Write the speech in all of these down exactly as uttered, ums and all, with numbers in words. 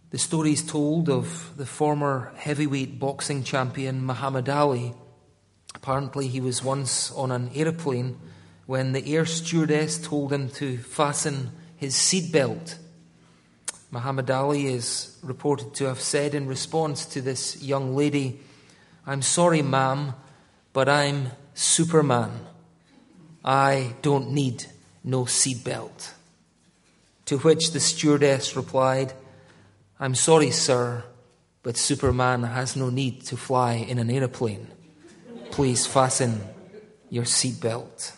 The story is told of the former heavyweight boxing champion Muhammad Ali. Apparently he was once on an aeroplane when the air stewardess told him to fasten his seatbelt. Muhammad Ali is reported to have said in response to this young lady, "I'm sorry, ma'am, but I'm Superman. I don't need no seatbelt." To which the stewardess replied, "I'm sorry, sir, but Superman has no need to fly in an aeroplane. Please fasten your seatbelt."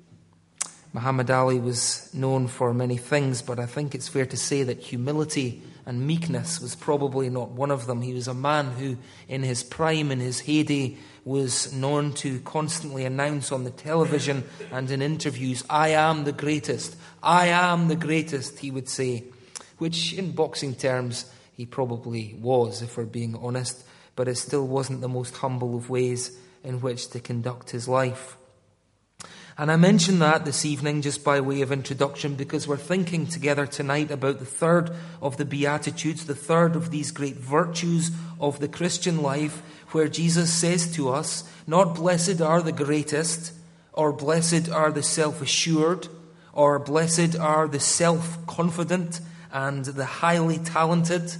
Muhammad Ali was known for many things, but I think it's fair to say that humility and meekness was probably not one of them. He was a man who, in his prime, in his heyday, was known to constantly announce on the television and in interviews, "I am the greatest, I am the greatest," he would say, which in boxing terms he probably was, if we're being honest, but it still wasn't the most humble of ways in which to conduct his life. And I mention that this evening just by way of introduction because we're thinking together tonight about the third of the Beatitudes, the third of these great virtues of the Christian life, where Jesus says to us, not blessed are the greatest, or blessed are the self-assured, or blessed are the self-confident and the highly talented,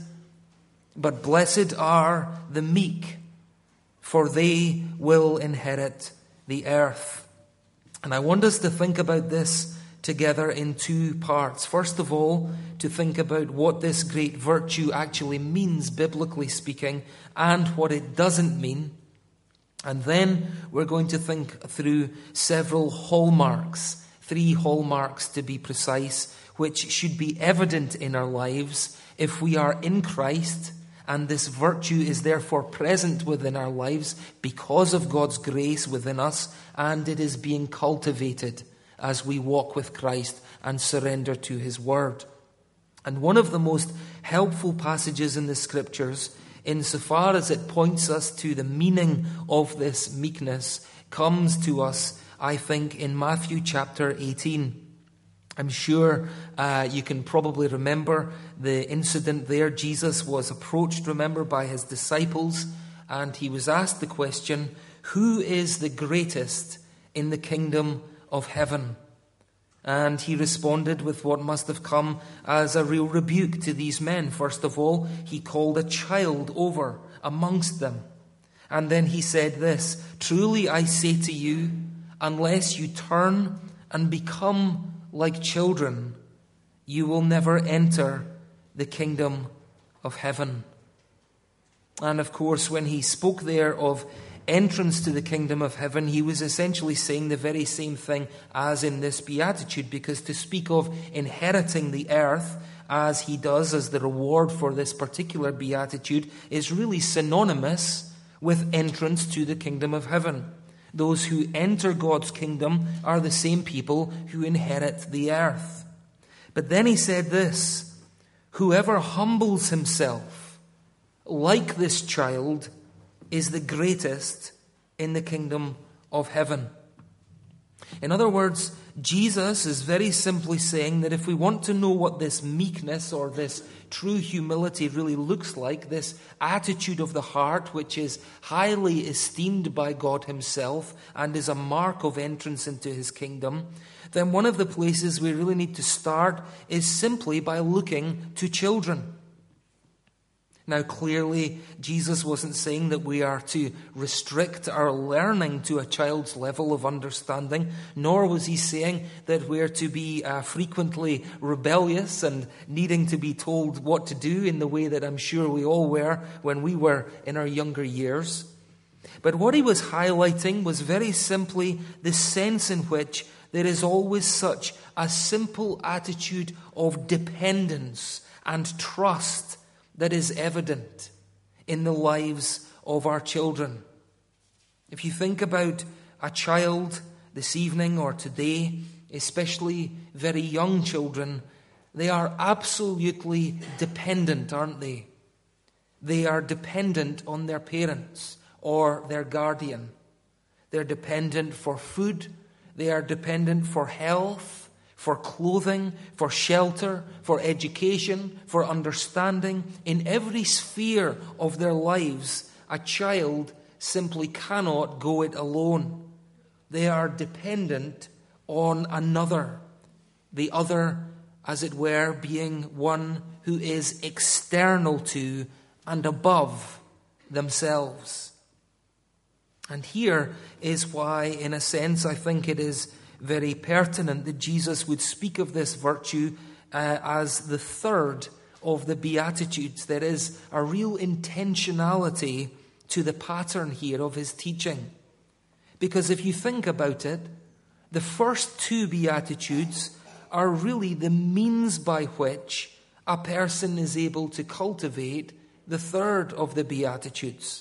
but blessed are the meek, for they will inherit the earth. And I want us to think about this together in two parts. First of all, to think about what this great virtue actually means, biblically speaking, and what it doesn't mean. And then we're going to think through several hallmarks, three hallmarks to be precise, which should be evident in our lives if we are in Christ, and this virtue is therefore present within our lives because of God's grace within us, and it is being cultivated as we walk with Christ and surrender to his word. And one of the most helpful passages in the scriptures, insofar as it points us to the meaning of this meekness, comes to us, I think, in Matthew chapter eighteen. I'm sure uh, you can probably remember the incident there. Jesus was approached, remember, by his disciples, and he was asked the question, "Who is the greatest in the kingdom of heaven?" And he responded with what must have come as a real rebuke to these men. First of all, he called a child over amongst them. And then he said this, "Truly I say to you, unless you turn and become like children, you will never enter the kingdom of heaven." And of course, when he spoke there of entrance to the kingdom of heaven, he was essentially saying the very same thing as in this beatitude, because to speak of inheriting the earth as he does as the reward for this particular beatitude is really synonymous with entrance to the kingdom of heaven. Those who enter God's kingdom are the same people who inherit the earth. But then he said this, "Whoever humbles himself like this child is the greatest in the kingdom of heaven." In other words, Jesus is very simply saying that if we want to know what this meekness or this true humility really looks like, this attitude of the heart which is highly esteemed by God himself and is a mark of entrance into his kingdom, then one of the places we really need to start is simply by looking to children. Now, clearly, Jesus wasn't saying that we are to restrict our learning to a child's level of understanding, nor was he saying that we're to be uh, frequently rebellious and needing to be told what to do in the way that I'm sure we all were when we were in our younger years. But what he was highlighting was very simply the sense in which there is always such a simple attitude of dependence and trust that is evident in the lives of our children. If you think about a child this evening or today, especially very young children, they are absolutely dependent, aren't they? They are dependent on their parents or their guardian. They're dependent for food. They are dependent for health, for clothing, for shelter, for education, for understanding. In every sphere of their lives, a child simply cannot go it alone. They are dependent on another, the other, as it were, being one who is external to and above themselves. And here is why, in a sense, I think it is very pertinent that Jesus would speak of this virtue uh, as the third of the Beatitudes. There is a real intentionality to the pattern here of his teaching. Because if you think about it, the first two Beatitudes are really the means by which a person is able to cultivate the third of the Beatitudes.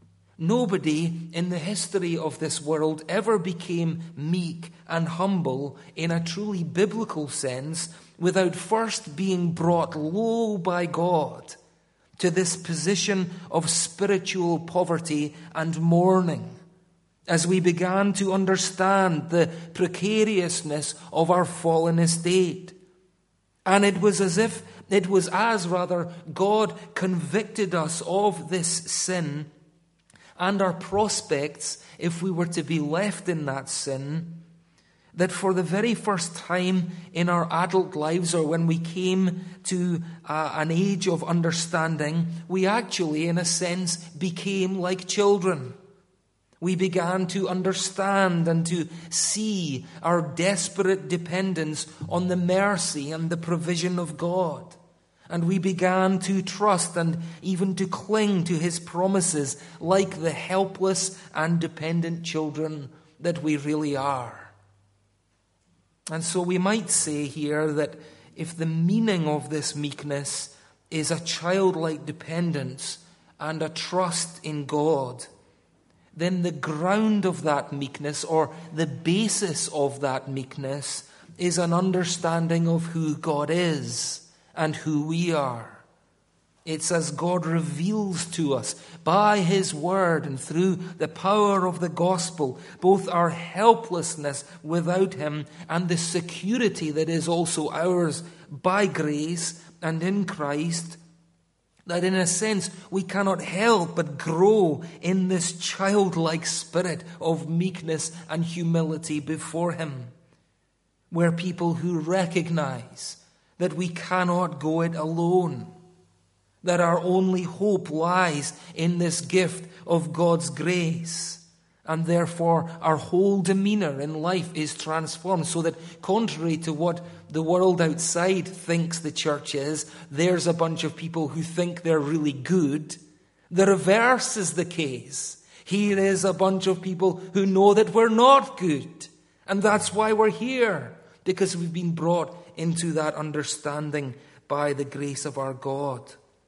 Nobody in the history of this world ever became meek and humble in a truly biblical sense without first being brought low by God to this position of spiritual poverty and mourning, as we began to understand the precariousness of our fallen estate. And it was as if, it was as rather, God convicted us of this sin and our prospects if we were to be left in that sin, that for the very first time in our adult lives, or when we came to uh, an age of understanding, we actually, in a sense, became like children. We began to understand and to see our desperate dependence on the mercy and the provision of God. And we began to trust and even to cling to his promises like the helpless and dependent children that we really are. And so we might say here that if the meaning of this meekness is a childlike dependence and a trust in God, then the ground of that meekness, or the basis of that meekness, is an understanding of who God is and who we are. It's as God reveals to us by his word and through the power of the gospel both our helplessness without him and the security that is also ours by grace and in Christ, that in a sense we cannot help but grow in this childlike spirit of meekness and humility before him. We're people who recognize that we cannot go it alone, that our only hope lies in this gift of God's grace, and therefore our whole demeanor in life is transformed, so that contrary to what the world outside thinks the church is, there's a bunch of people who think they're really good. The reverse is the case. Here is a bunch of people who know that we're not good, and that's why we're here, because we've been brought into that understanding by the grace of our God.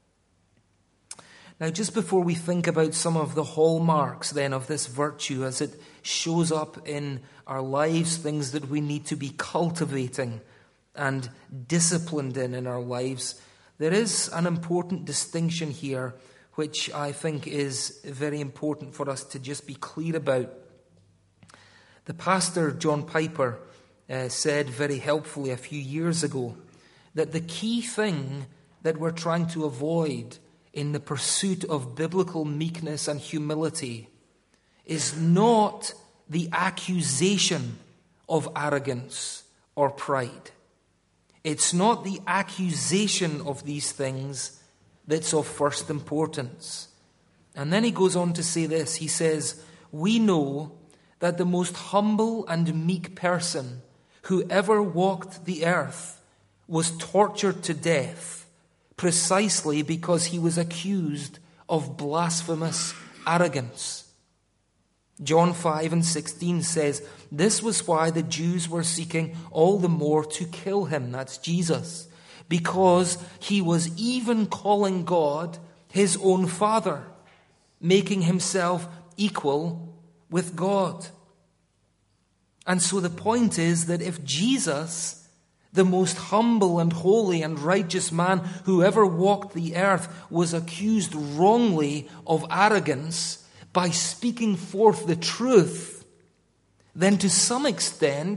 Now, just before we think about some of the hallmarks then of this virtue as it shows up in our lives, things that we need to be cultivating and disciplined in in our lives, there is an important distinction here which I think is very important for us to just be clear about. The pastor, John Piper, Uh, said very helpfully a few years ago that the key thing that we're trying to avoid in the pursuit of biblical meekness and humility is not the accusation of arrogance or pride. It's not the accusation of these things that's of first importance. And then he goes on to say this. He says, "We know that the most humble and meek person who ever walked the earth was tortured to death precisely because he was accused of blasphemous arrogance." John five and sixteen says, "This was why the Jews were seeking all the more to kill him," that's Jesus, "because he was even calling God his own Father, making himself equal with God." And so the point is that if Jesus, the most humble and holy and righteous man who ever walked the earth, was accused wrongly of arrogance by speaking forth the truth, then to some extent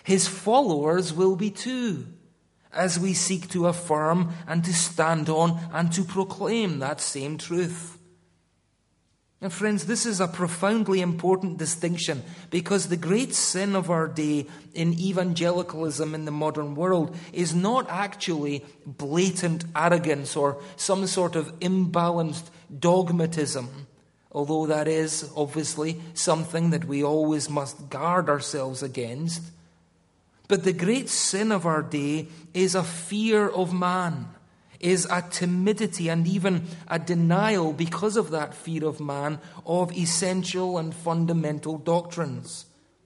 his followers will be too, as we seek to affirm and to stand on and to proclaim that same truth. And friends, this is a profoundly important distinction, because the great sin of our day in evangelicalism in the modern world is not actually blatant arrogance or some sort of imbalanced dogmatism, although that is obviously something that we always must guard ourselves against. But the great sin of our day is a fear of man, is a timidity and even a denial, because of that fear of man, of essential and fundamental doctrines.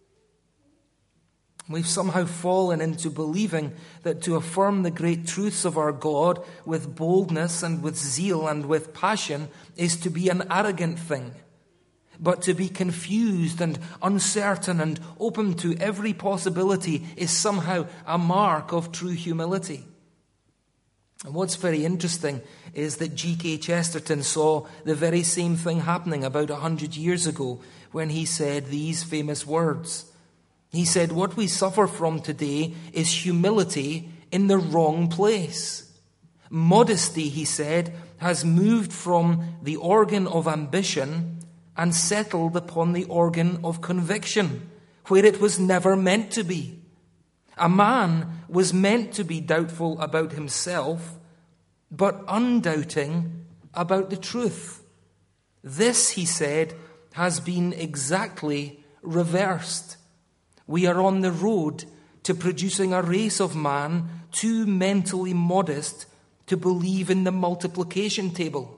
We've somehow fallen into believing that to affirm the great truths of our God with boldness and with zeal and with passion is to be an arrogant thing. But to be confused and uncertain and open to every possibility is somehow a mark of true humility. And what's very interesting is that G K Chesterton saw the very same thing happening about a hundred years ago when he said these famous words. He said, "What we suffer from today is humility in the wrong place. Modesty," he said, "has moved from the organ of ambition and settled upon the organ of conviction, where it was never meant to be. A man was meant to be doubtful about himself, but undoubting about the truth. This," he said, "has been exactly reversed. We are on the road to producing a race of man too mentally modest to believe in the multiplication table."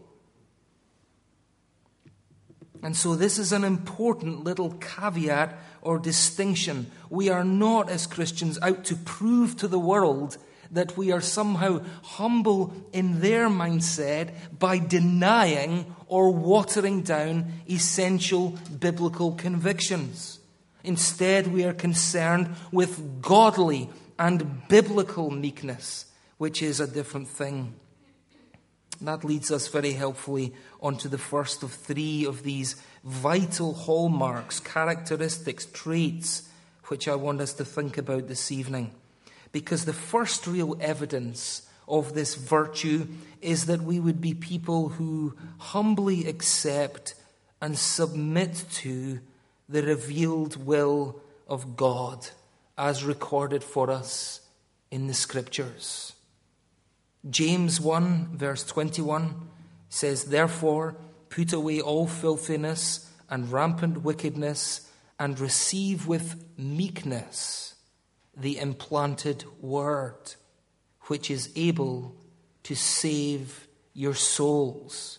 And so this is an important little caveat or distinction. We are not, as Christians, out to prove to the world that we are somehow humble in their mindset by denying or watering down essential biblical convictions. Instead, we are concerned with godly and biblical meekness, which is a different thing. That leads us very helpfully onto the first of three of these vital hallmarks, characteristics, traits, which I want us to think about this evening. Because the first real evidence of this virtue is that we would be people who humbly accept and submit to the revealed will of God as recorded for us in the Scriptures. James one, verse twenty-one says, "Therefore, put away all filthiness and rampant wickedness, and receive with meekness the implanted word, which is able to save your souls."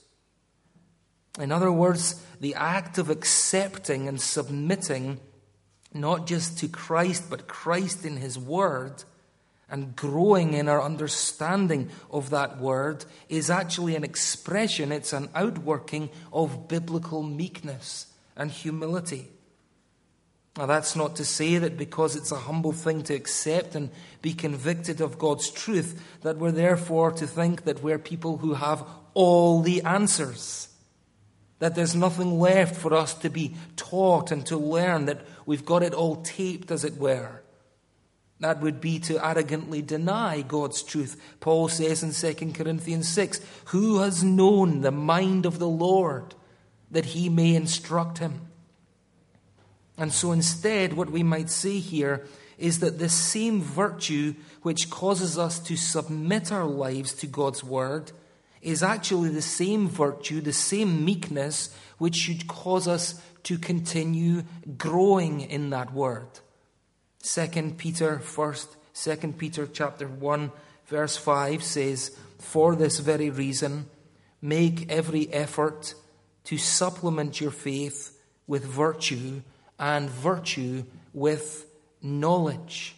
In other words, the act of accepting and submitting not just to Christ, but Christ in his word, and growing in our understanding of that word is actually an expression, it's an outworking of biblical meekness and humility. Now, that's not to say that because it's a humble thing to accept and be convicted of God's truth, that we're therefore to think that we're people who have all the answers, that there's nothing left for us to be taught and to learn, that we've got it all taped, as it were. That would be to arrogantly deny God's truth. Paul says in Second Corinthians six, "Who has known the mind of the Lord, that he may instruct him?" And so instead, what we might say here is that this same virtue which causes us to submit our lives to God's word is actually the same virtue, the same meekness, which should cause us to continue growing in that word. Second Peter, first, Second Peter chapter one, verse five says, "For this very reason, make every effort to supplement your faith with virtue, and virtue with knowledge."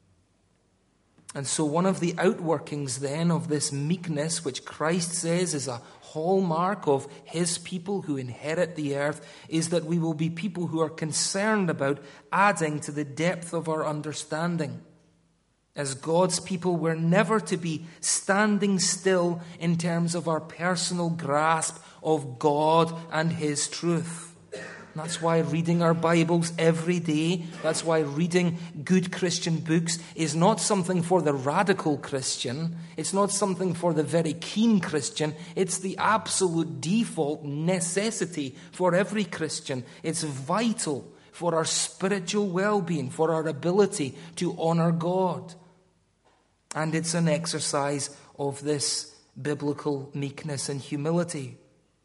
And so one of the outworkings then of this meekness, which Christ says is a hallmark of his people who inherit the earth, is that we will be people who are concerned about adding to the depth of our understanding. As God's people, we're never to be standing still in terms of our personal grasp of God and his truth. That's why reading our Bibles every day, that's why reading good Christian books is not something for the radical Christian. It's not something for the very keen Christian. It's the absolute default necessity for every Christian. It's vital for our spiritual well-being, for our ability to honor God. And it's an exercise of this biblical meekness and humility.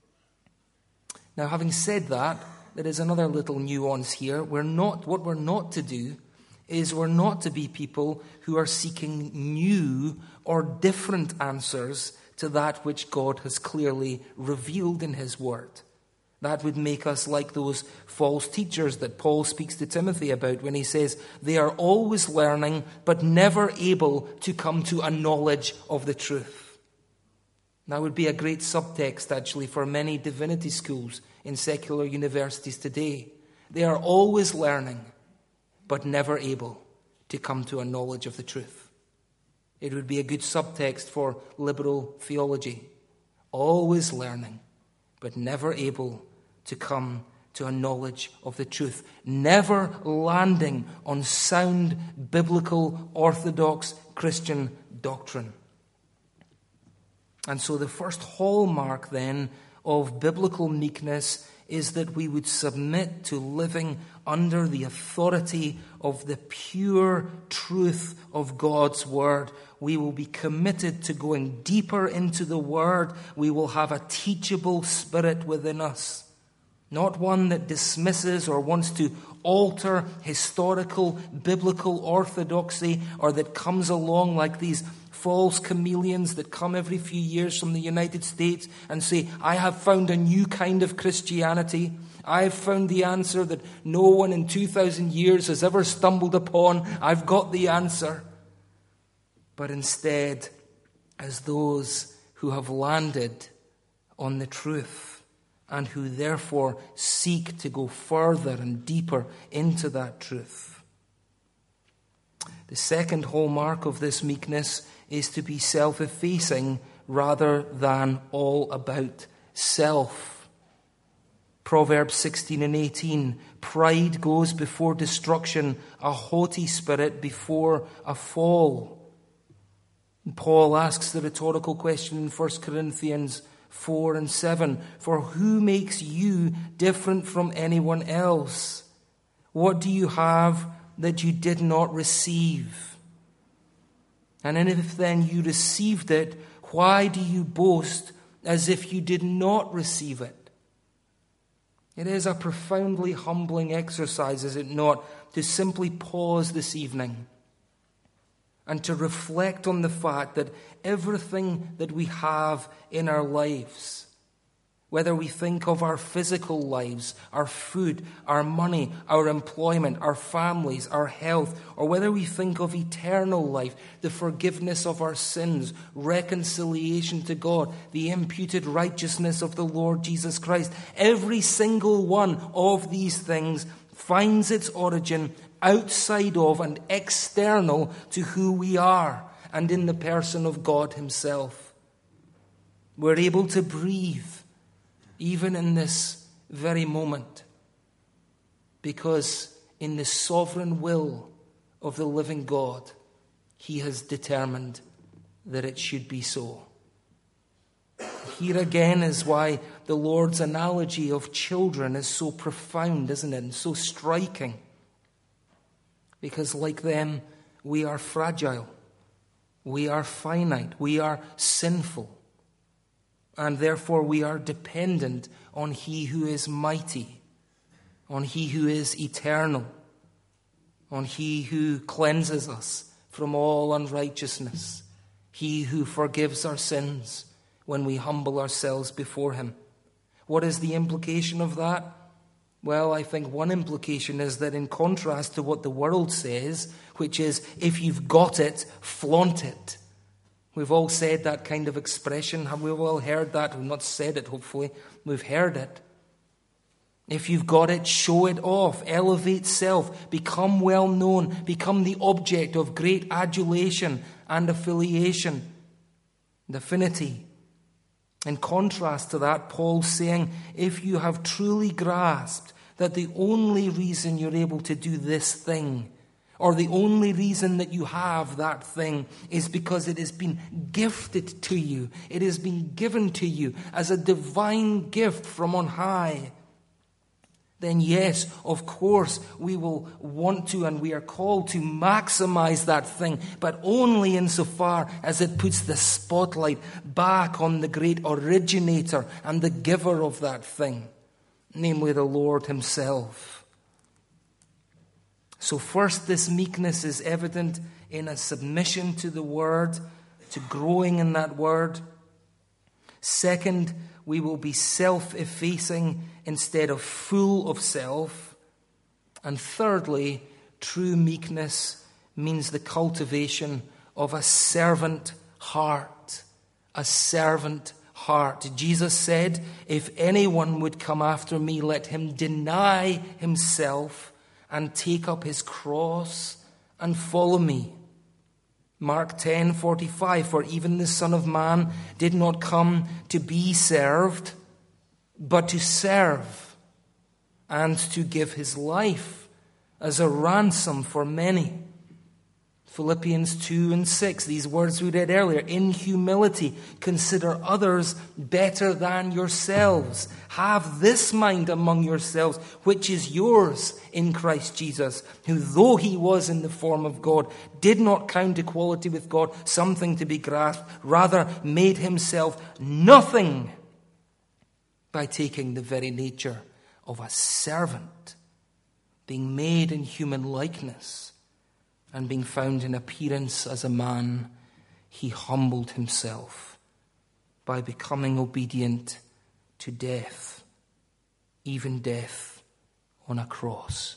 Now, having said that, there is another little nuance here. We're not, what we're not to do is we're not to be people who are seeking new or different answers to that which God has clearly revealed in his word. That would make us like those false teachers that Paul speaks to Timothy about when he says they are always learning but never able to come to a knowledge of the truth. That would be a great subtext, actually, for many divinity schools in secular universities today. They are always learning, but never able to come to a knowledge of the truth. It would be a good subtext for liberal theology. Always learning, but never able to come to a knowledge of the truth. Never landing on sound, biblical, orthodox Christian doctrine. And so the first hallmark then of biblical meekness is that we would submit to living under the authority of the pure truth of God's word. We will be committed to going deeper into the word. We will have a teachable spirit within us, not one that dismisses or wants to alter historical biblical orthodoxy, or that comes along like these false chameleons that come every few years from the United States and say, I have found a new kind of Christianity. I have found the answer that no one in two thousand years has ever stumbled upon. I've got the answer. But instead, as those who have landed on the truth and who therefore seek to go further and deeper into that truth. The second hallmark of this meekness is to be self-effacing rather than all about self. Proverbs sixteen and eighteen, pride goes before destruction, a haughty spirit before a fall. And Paul asks the rhetorical question in First Corinthians four and seven, for who makes you different from anyone else? What do you have that you did not receive? And if then you received it, why do you boast as if you did not receive it? It is a profoundly humbling exercise, is it not, to simply pause this evening and to reflect on the fact that everything that we have in our lives, whether we think of our physical lives, our food, our money, our employment, our families, our health, or whether we think of eternal life, the forgiveness of our sins, reconciliation to God, the imputed righteousness of the Lord Jesus Christ, every single one of these things finds its origin outside of and external to who we are and in the person of God himself. We're able to breathe even in this very moment, because in the sovereign will of the living God, he has determined that it should be so. Here again is why the Lord's analogy of children is so profound, isn't it, and so striking. Because like them, we are fragile, we are finite, we are sinful. And therefore we are dependent on he who is mighty, on he who is eternal, on he who cleanses us from all unrighteousness, he who forgives our sins when we humble ourselves before him. What is the implication of that? Well, I think one implication is that in contrast to what the world says, which is, if you've got it, flaunt it. We've all said that kind of expression. Have we all heard that? We've not said it, hopefully. We've heard it. If you've got it, show it off. Elevate self. Become well known. Become the object of great adulation and affiliation and affinity. In contrast to that, Paul's saying, if you have truly grasped that the only reason you're able to do this thing, or the only reason that you have that thing, is because it has been gifted to you. It has been given to you as a divine gift from on high. Then yes, of course, we will want to and we are called to maximize that thing, but only insofar as it puts the spotlight back on the great originator and the giver of that thing, namely the Lord himself. So first, this meekness is evident in a submission to the word, to growing in that word. Second, we will be self-effacing instead of full of self. And thirdly, true meekness means the cultivation of a servant heart. A servant heart. Jesus said, if anyone would come after me, let him deny himself and take up his cross and follow me. Mark ten forty-five, for even the Son of Man did not come to be served, but to serve and to give his life as a ransom for many. Philippians two and six, these words we read earlier, in humility, consider others better than yourselves. Have this mind among yourselves, which is yours in Christ Jesus, who though he was in the form of God, did not count equality with God something to be grasped, rather made himself nothing by taking the very nature of a servant, being made in human likeness. And being found in appearance as a man, he humbled himself by becoming obedient to death, even death on a cross.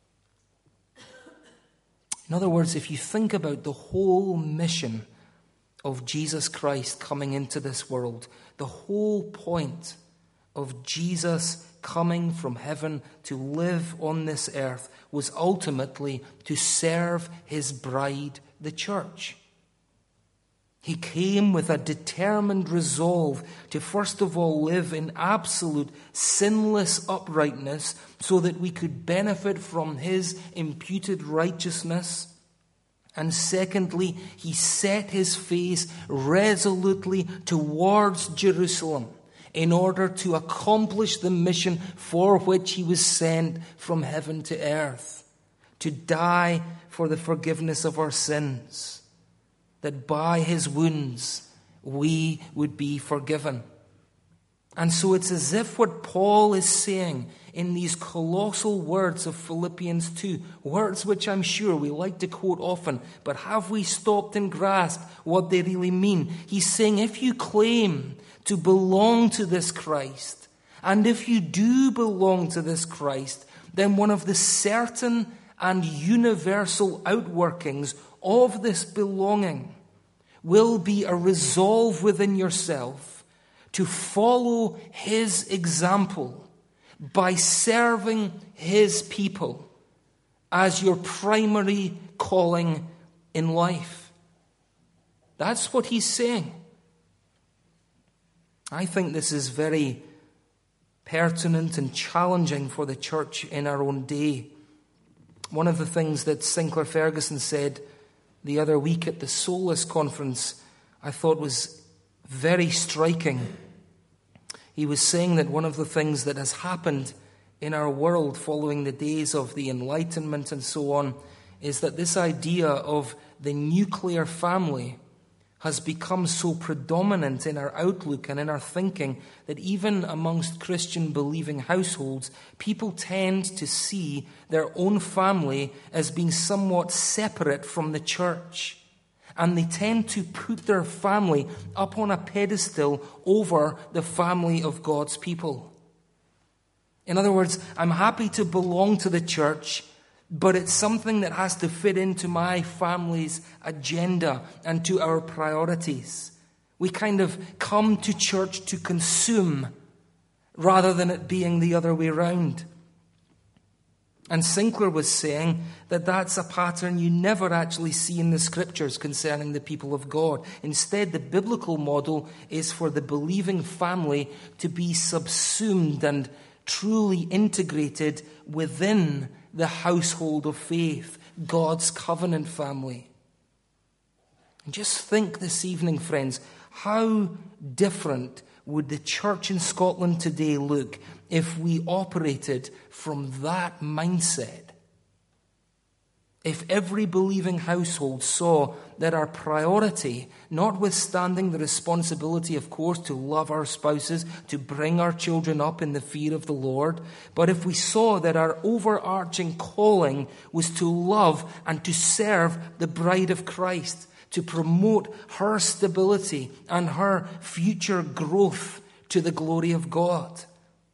In other words, if you think about the whole mission of Jesus Christ coming into this world, the whole point of Jesus coming from heaven to live on this earth was ultimately to serve his bride, the church. He came with a determined resolve to first of all live in absolute sinless uprightness so that we could benefit from his imputed righteousness. And secondly, he set his face resolutely towards Jerusalem in order to accomplish the mission for which he was sent from heaven to earth, to die for the forgiveness of our sins, that by his wounds we would be forgiven. And so it's as if what Paul is saying in these colossal words of Philippians two, words which I'm sure we like to quote often, but have we stopped and grasped what they really mean? He's saying if you claim to belong to this Christ, and if you do belong to this Christ, then one of the certain and universal outworkings of this belonging will be a resolve within yourself to follow his example by serving his people as your primary calling in life. That's what he's saying. I think this is very pertinent and challenging for the church in our own day. One of the things that Sinclair Ferguson said the other week at the Solus Conference I thought was very striking. He was saying that one of the things that has happened in our world following the days of the Enlightenment and so on is that this idea of the nuclear family has become so predominant in our outlook and in our thinking that even amongst Christian believing households, people tend to see their own family as being somewhat separate from the church. And they tend to put their family up on a pedestal over the family of God's people. In other words, I'm happy to belong to the church, but it's something that has to fit into my family's agenda and to our priorities. We kind of come to church to consume rather than it being the other way around. And Sinclair was saying that that's a pattern you never actually see in the scriptures concerning the people of God. Instead, the biblical model is for the believing family to be subsumed and truly integrated within the household of faith, God's covenant family. And just think this evening, friends, how different would the church in Scotland today look if we operated from that mindset? If every believing household saw that our priority, notwithstanding the responsibility, of course, to love our spouses, to bring our children up in the fear of the Lord, but if we saw that our overarching calling was to love and to serve the bride of Christ, to promote her stability and her future growth to the glory of God.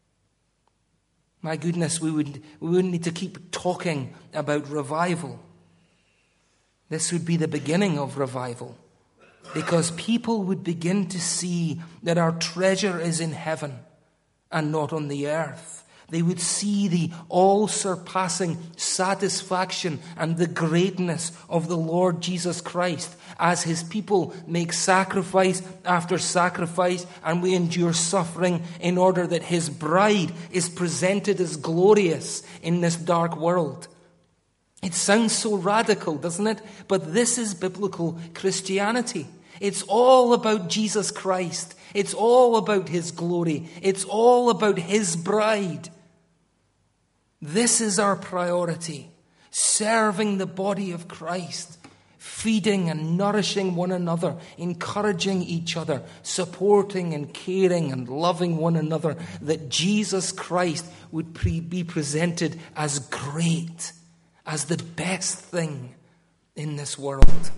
My goodness, we would we wouldn't need to keep talking about revival. This would be the beginning of revival, because people would begin to see that our treasure is in heaven and not on the earth. They would see the all-surpassing satisfaction and the greatness of the Lord Jesus Christ as his people make sacrifice after sacrifice, and we endure suffering in order that his bride is presented as glorious in this dark world. It sounds so radical, doesn't it? But this is biblical Christianity. It's all about Jesus Christ. It's all about his glory. It's all about his bride. This is our priority, serving the body of Christ, feeding and nourishing one another, encouraging each other, supporting and caring and loving one another, that Jesus Christ would pre- be presented as great, as the best thing in this world.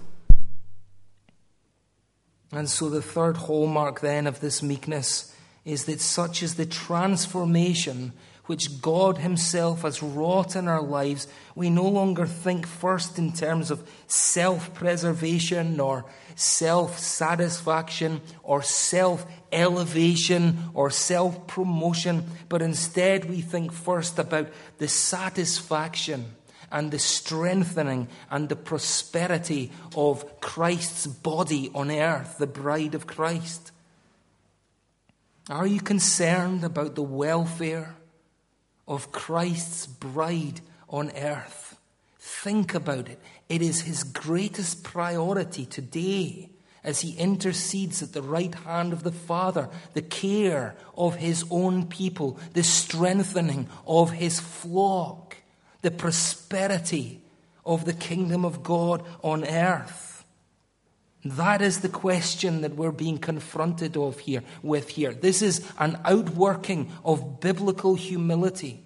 And so the third hallmark then of this meekness is that such is the transformation which God himself has wrought in our lives, we no longer think first in terms of self-preservation or self-satisfaction or self-elevation or self-promotion, but instead we think first about the satisfaction and the strengthening and the prosperity of Christ's body on earth, the bride of Christ. Are you concerned about the welfare of Christ's bride on earth? Think about it. It is his greatest priority today as he intercedes at the right hand of the Father, the care of his own people, the strengthening of his flock, the prosperity of the kingdom of God on earth. That is the question that we're being confronted of here, with here. This is an outworking of biblical humility.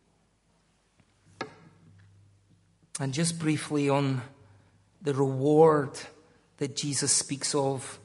And just briefly on the reward that Jesus speaks of.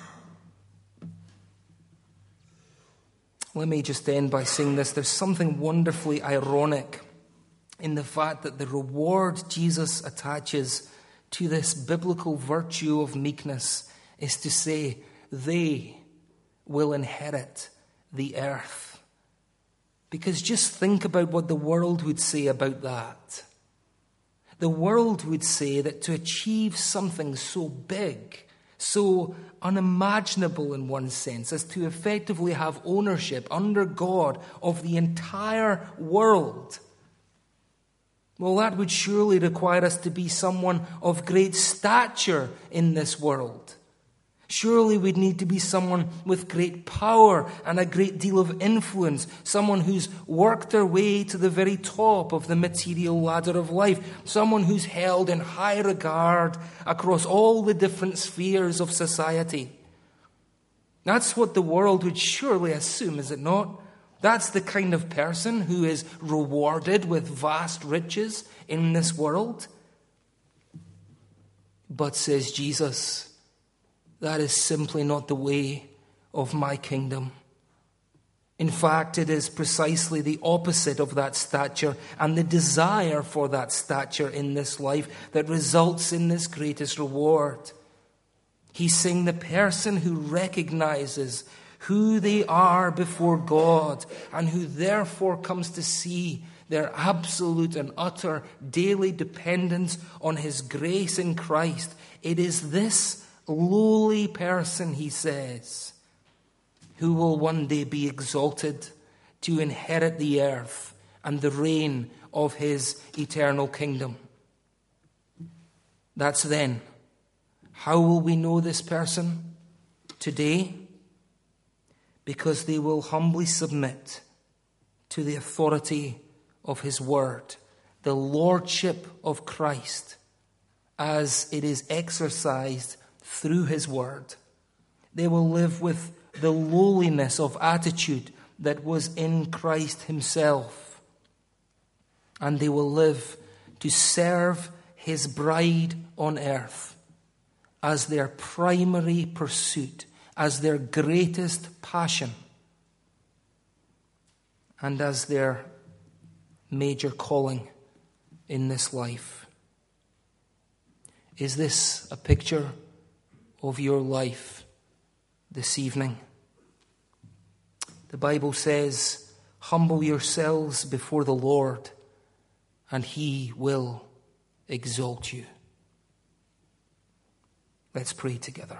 Let me just end by saying this. There's something wonderfully ironic in the fact that the reward Jesus attaches to this biblical virtue of meekness is to say, they will inherit the earth. Because just think about what the world would say about that. The world would say that to achieve something so big, so unimaginable in one sense, as to effectively have ownership under God of the entire world, well, that would surely require us to be someone of great stature in this world. Surely we'd need to be someone with great power and a great deal of influence, someone who's worked their way to the very top of the material ladder of life, someone who's held in high regard across all the different spheres of society. That's what the world would surely assume, is it not? That's the kind of person who is rewarded with vast riches in this world. But, says Jesus, that is simply not the way of my kingdom. In fact, it is precisely the opposite of that stature and the desire for that stature in this life that results in this greatest reward. He's saying the person who recognizes who they are before God and who therefore comes to see their absolute and utter daily dependence on his grace in Christ. It is this lowly person, he says, who will one day be exalted to inherit the earth and the reign of his eternal kingdom. That's then. How will we know this person? Today, because they will humbly submit to the authority of his word, the lordship of Christ, as it is exercised through his word. They will live with the lowliness of attitude that was in Christ himself. And they will live to serve his bride on earth as their primary pursuit, as their greatest passion, and as their major calling in this life. Is this a picture of your life this evening? The Bible says, humble yourselves before the Lord, and he will exalt you. Let's pray together.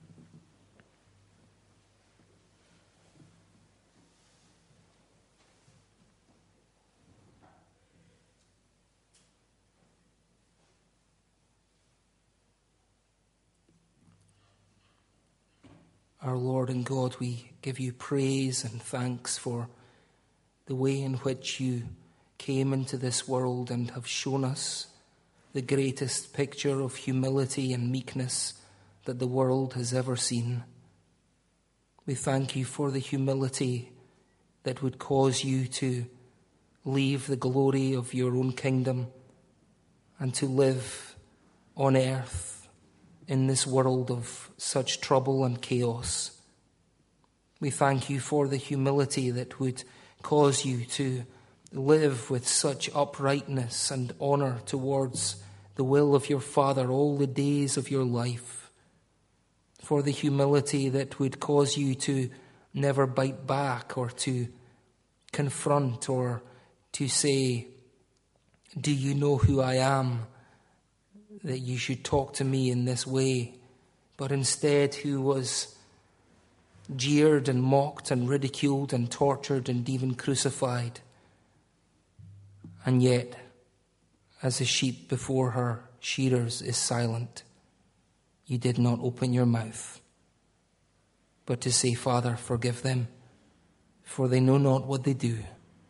Our Lord and God, we give you praise and thanks for the way in which you came into this world and have shown us the greatest picture of humility and meekness that the world has ever seen. We thank you for the humility that would cause you to leave the glory of your own kingdom and to live on earth in this world of such trouble and chaos. We thank you for the humility that would cause you to live with such uprightness and honor towards the will of your Father all the days of your life. For the humility that would cause you to never bite back or to confront or to say, do you know who I am, that you should talk to me in this way? But instead, who was jeered and mocked and ridiculed and tortured and even crucified. And yet, as a sheep before her shearers is silent, you did not open your mouth, but to say, Father, forgive them, for they know not what they do.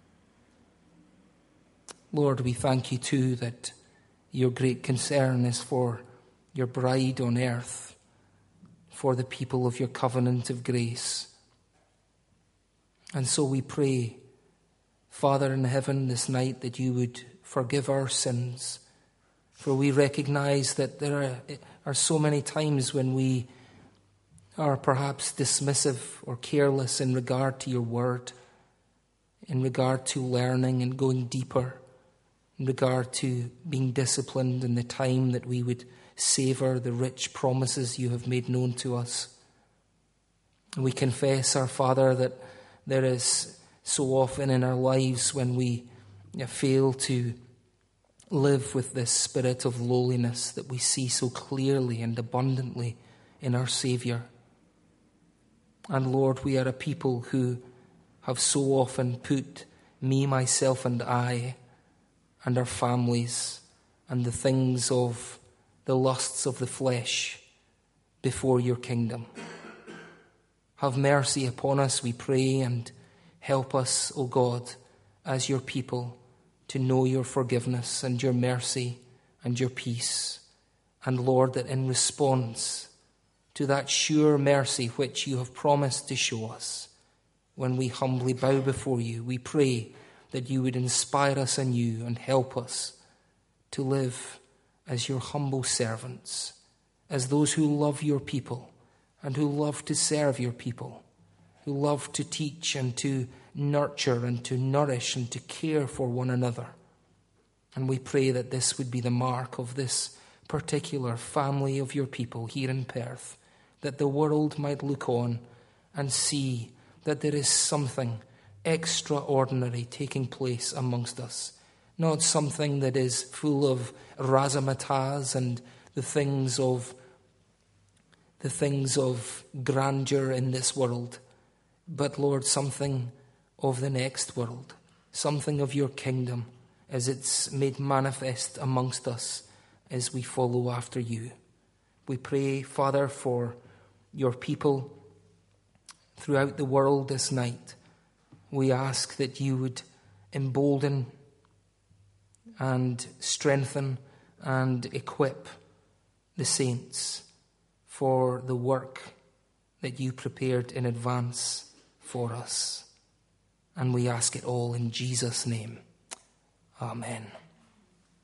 Lord, we thank you too that your great concern is for your bride on earth, for the people of your covenant of grace. And so we pray, Father in heaven, this night that you would forgive our sins. For we recognize that there are, are so many times when we are perhaps dismissive or careless in regard to your word, in regard to learning and going deeper, in regard to being disciplined in the time that we would savor the rich promises you have made known to us. And we confess, our Father, that there is so often in our lives when we fail to live with this spirit of lowliness that we see so clearly and abundantly in our Saviour. And Lord, we are a people who have so often put me, myself, and I, and our families, and the things of the lusts of the flesh before your kingdom. Have mercy upon us, we pray, and help us, O God, as your people, to know your forgiveness and your mercy and your peace. And Lord, that in response to that sure mercy which you have promised to show us, when we humbly bow before you, we pray that you would inspire us anew and help us to live as your humble servants, as those who love your people and who love to serve your people, who love to teach and to nurture and to nourish and to care for one another. And we pray that this would be the mark of this particular family of your people here in Perth, that the world might look on and see that there is something extraordinary taking place amongst us, not something that is full of razzmatazz and the things of the things of grandeur in this world, but Lord, something of the next world, something of your kingdom as it's made manifest amongst us as we follow after you. We pray, Father, for your people throughout the world this night. We ask that you would embolden and strengthen and equip the saints for the work that you prepared in advance for us. And we ask it all in Jesus' name. Amen.